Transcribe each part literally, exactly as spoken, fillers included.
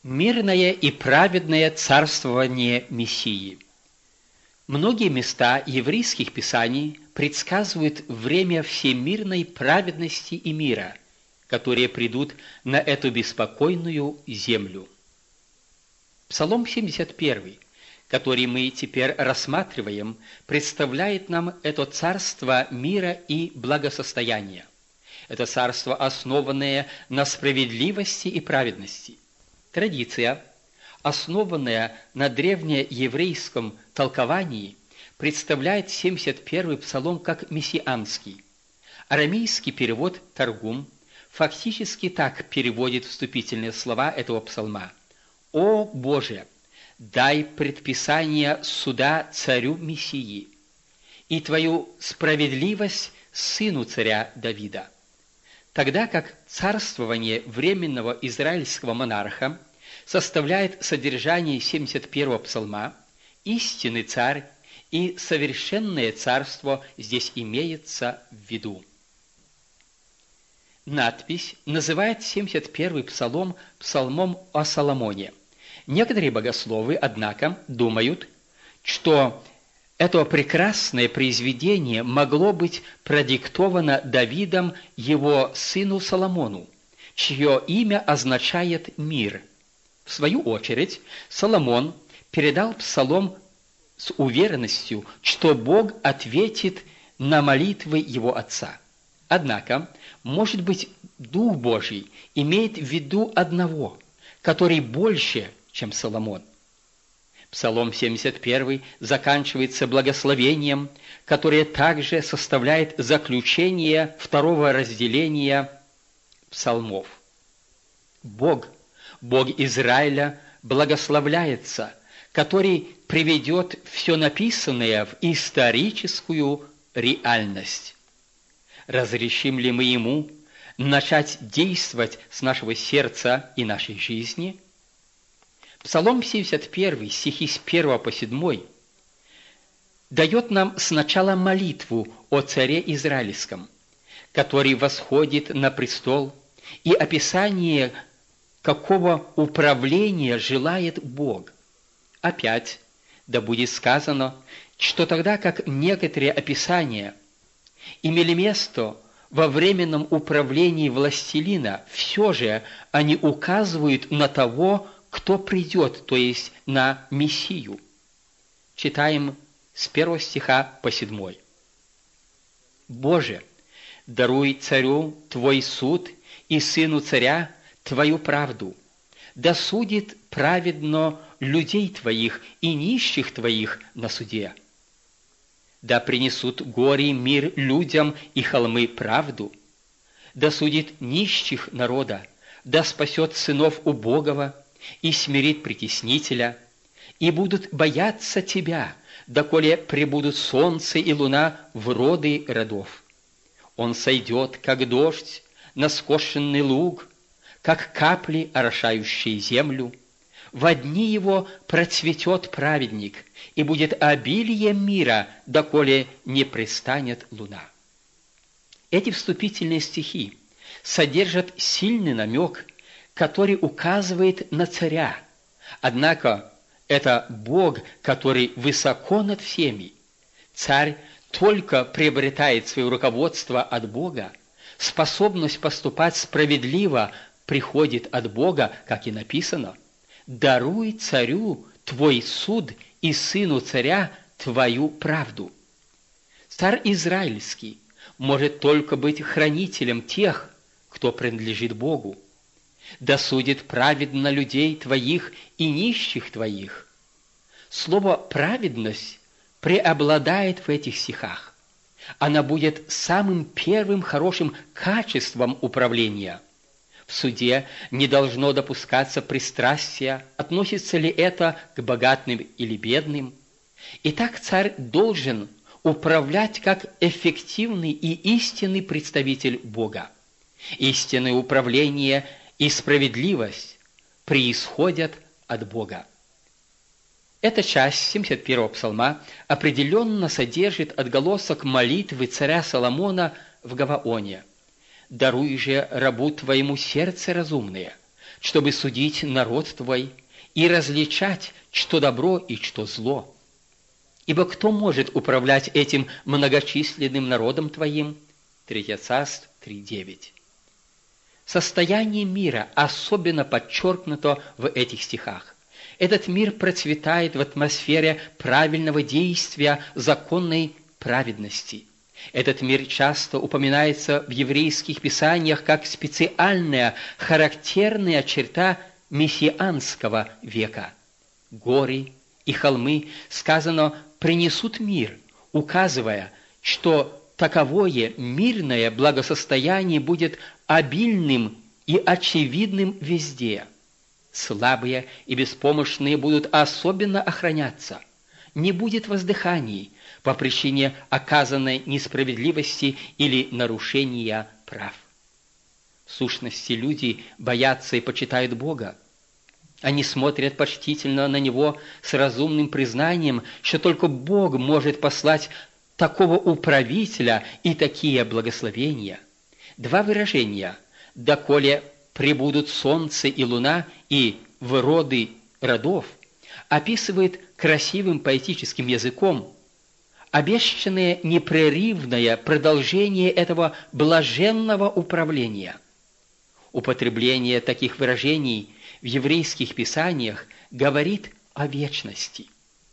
Мирное и праведное царствование Мессии. Многие места еврейских писаний предсказывают время всемирной праведности и мира, которые придут на эту беспокойную землю. Псалом семьдесят один, который мы теперь рассматриваем, представляет нам это царство мира и благосостояния. Это царство, основанное на справедливости и праведности. Традиция, основанная на древнееврейском толковании, представляет семьдесят первый псалом как мессианский. Арамейский перевод Таргум фактически так переводит вступительные слова этого псалма: «О Боже, дай предписание суда царю Мессии и Твою справедливость сыну царя Давида». Тогда как царствование временного израильского монарха составляет содержание семьдесят первого псалма, истинный царь и совершенное царство здесь имеется в виду. Надпись называет семьдесят первый псалом псалмом о Соломоне. Некоторые богословы, однако, думают, что это прекрасное произведение могло быть продиктовано Давидом его сыну Соломону, чье имя означает «мир». В свою очередь, Соломон передал псалом с уверенностью, что Бог ответит на молитвы его отца. Однако, может быть, Дух Божий имеет в виду одного, который больше, чем Соломон. Псалом семьдесят один заканчивается благословением, которое также составляет заключение второго разделения псалмов. Бог, Бог Израиля, благословляется, который приведет все написанное в историческую реальность. Разрешим ли мы Ему начать действовать с нашего сердца и нашей жизни? Псалом семьдесят один, стихи с первого по седьмой, дает нам сначала молитву о царе Израильском, который восходит на престол, и описание, какого управления желает Бог. Опять, да будет сказано, что тогда как некоторые описания имели место во временном управлении властелина, все же они указывают на того, кто придет, то есть на Мессию. Читаем с первого стиха по седьмой. «Боже, даруй царю Твой суд и сыну царя Твою правду, да судит праведно людей Твоих и нищих Твоих на суде. Да принесут горе мир людям и холмы правду, да судит нищих народа, да спасет сынов убогого, и смирит притеснителя, и будут бояться Тебя, доколе пребудут солнце и луна в роды родов. Он сойдет, как дождь, на скошенный луг, как капли, орошающие землю. Во дни его процветет праведник, и будет обилие мира, доколе не пристанет луна». Эти вступительные стихи содержат сильный намек, который указывает на царя. Однако это Бог, который высоко над всеми. Царь только приобретает свое руководство от Бога. Способность поступать справедливо приходит от Бога, как и написано: «Даруй царю твой суд и сыну царя твою правду». Царь израильский может только быть хранителем тех, кто принадлежит Богу. «Да судит праведно людей твоих и нищих твоих». Слово «праведность» преобладает в этих стихах. Она будет самым первым хорошим качеством управления. В суде не должно допускаться пристрастия, относится ли это к богатым или бедным. Итак, царь должен управлять как эффективный и истинный представитель Бога. Истинное управление и справедливость преисходят от Бога. Эта часть семьдесят первого псалма определенно содержит отголосок молитвы царя Соломона в Гаваоне: «Даруй же рабу твоему сердце разумное, чтобы судить народ Твой и различать, что добро и что зло. Ибо кто может управлять этим многочисленным народом Твоим? Третье Царств три девять. Состояние мира особенно подчеркнуто в этих стихах. Этот мир процветает в атмосфере правильного действия законной праведности. Этот мир часто упоминается в еврейских писаниях как специальная, характерная черта мессианского века. Горы и холмы, сказано, принесут мир, указывая, что таковое мирное благосостояние будет обильным и очевидным везде. Слабые и беспомощные будут особенно охраняться. Не будет воздыханий по причине оказанной несправедливости или нарушения прав. В сущности, люди боятся и почитают Бога. Они смотрят почтительно на Него с разумным признанием, что только Бог может послать такого управителя и такие благословения. Два выражения «доколе пребудут солнце и луна» и «в роды родов» описывает красивым поэтическим языком обещанное непрерывное продолжение этого блаженного управления. Употребление таких выражений в еврейских писаниях говорит о вечности.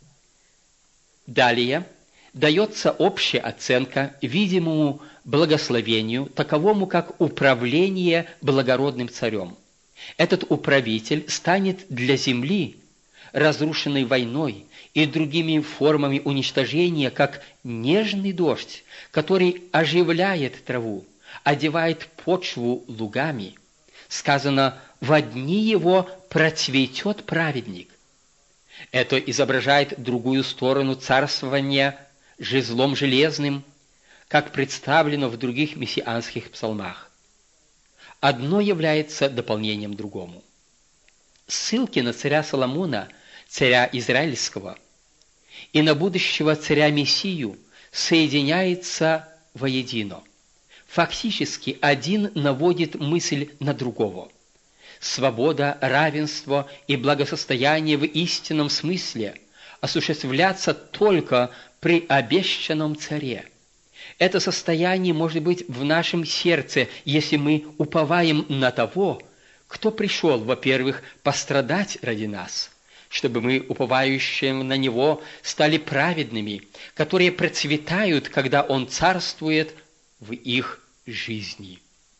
Далее дается общая оценка видимому благословению, таковому как управление благородным царем. Этот управитель станет для земли, разрушенной войной и другими формами уничтожения, как нежный дождь, который оживляет траву, одевает почву лугами. Сказано, во дни его процветет праведник. Это изображает другую сторону царствования жезлом железным, как представлено в других мессианских псалмах. Одно является дополнением другому. Ссылки на царя Соломона, царя Израильского, и на будущего царя Мессию соединяются воедино. Фактически один наводит мысль на другого. Свобода, равенство и благосостояние в истинном смысле осуществляться только при обещанном царе. Это состояние может быть в нашем сердце, если мы уповаем на того, кто пришел, во-первых, пострадать ради нас, чтобы мы, уповающие на Него, стали праведными, которые процветают, когда Он царствует в их жизни.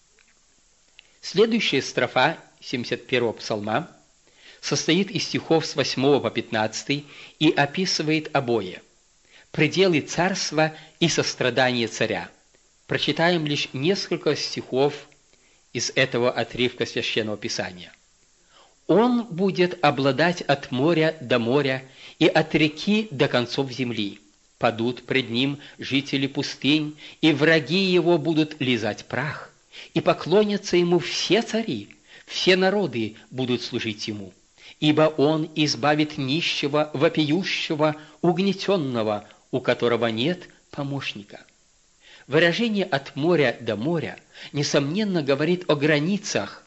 Следующая строфа семьдесят первого псалма состоит из стихов с восьмого по пятнадцатый и описывает обои – пределы царства и сострадания царя. Прочитаем лишь несколько стихов из этого отрывка Священного Писания. «Он будет обладать от моря до моря и от реки до концов земли. Падут пред ним жители пустынь, и враги его будут лизать прах, и поклонятся ему все цари, все народы будут служить ему, ибо он избавит нищего, вопиющего, угнетенного, у которого нет помощника». Выражение «от моря до моря» несомненно говорит о границах,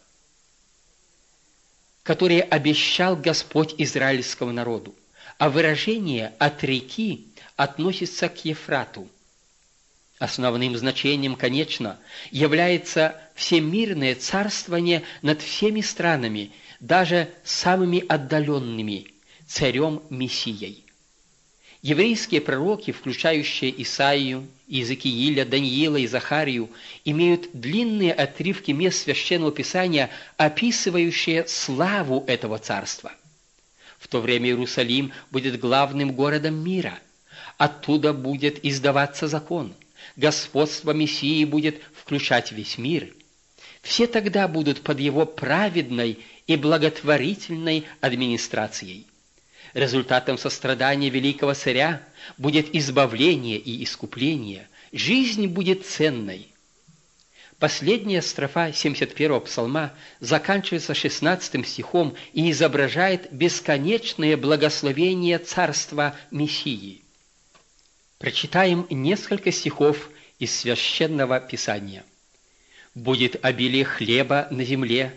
которые обещал Господь израильскому народу, а выражение «от реки» относится к Ефрату. Основным значением, конечно, является всемирное царствование над всеми странами, даже самыми отдаленными, царем-мессией. Еврейские пророки, включающие Исаию, Иезекииля, Даниила и Захарию, имеют длинные отрывки мест Священного Писания, описывающие славу этого царства. В то время Иерусалим будет главным городом мира. Оттуда будет издаваться закон. Господство Мессии будет включать весь мир. Все тогда будут под его праведной и благотворительной администрацией. Результатом сострадания великого царя будет избавление и искупление. Жизнь будет ценной. Последняя строфа семьдесят первого псалма заканчивается шестнадцатым стихом и изображает бесконечное благословение царства Мессии. Прочитаем несколько стихов из Священного Писания. «Будет обилие хлеба на земле,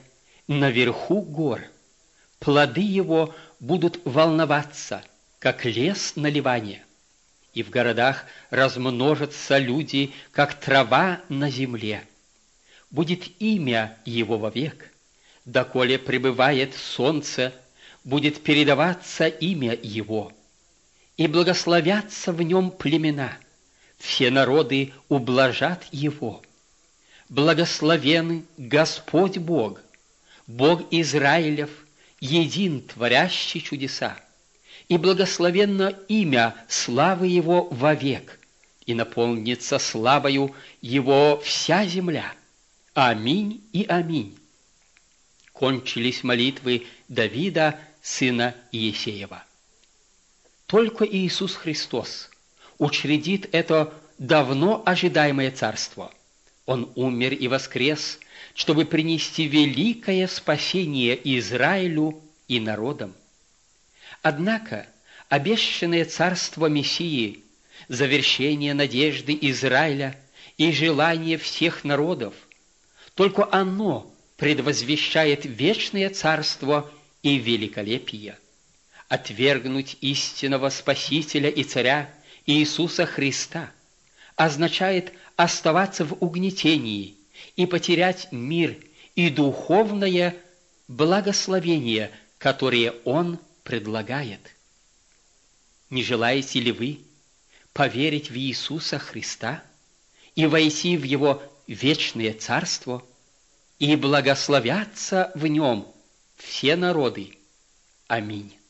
наверху гор. Плоды его будут волноваться, как лес на Ливане. И в городах размножатся люди, как трава на земле. Будет имя его вовек, доколе пребывает солнце, будет передаваться имя его. И благословятся в нем племена, все народы ублажат его. Благословен Господь Бог, Бог Израилев, един творящий чудеса. И благословенно имя славы его вовек, и наполнится славою его вся земля. Аминь и аминь. Кончились молитвы Давида, сына Иесеева. Только Иисус Христос учредит это давно ожидаемое царство. Он умер и воскрес, чтобы принести великое спасение Израилю и народам. Однако обещанное царство Мессии, завершение надежды Израиля и желание всех народов, только оно предвозвещает вечное царство и великолепие. Отвергнуть истинного Спасителя и Царя Иисуса Христа означает оставаться в угнетении и потерять мир и духовное благословение, которое Он предлагает. Не желаете ли вы поверить в Иисуса Христа и войти в Его вечное царство, и благословятся в Нем все народы? Аминь.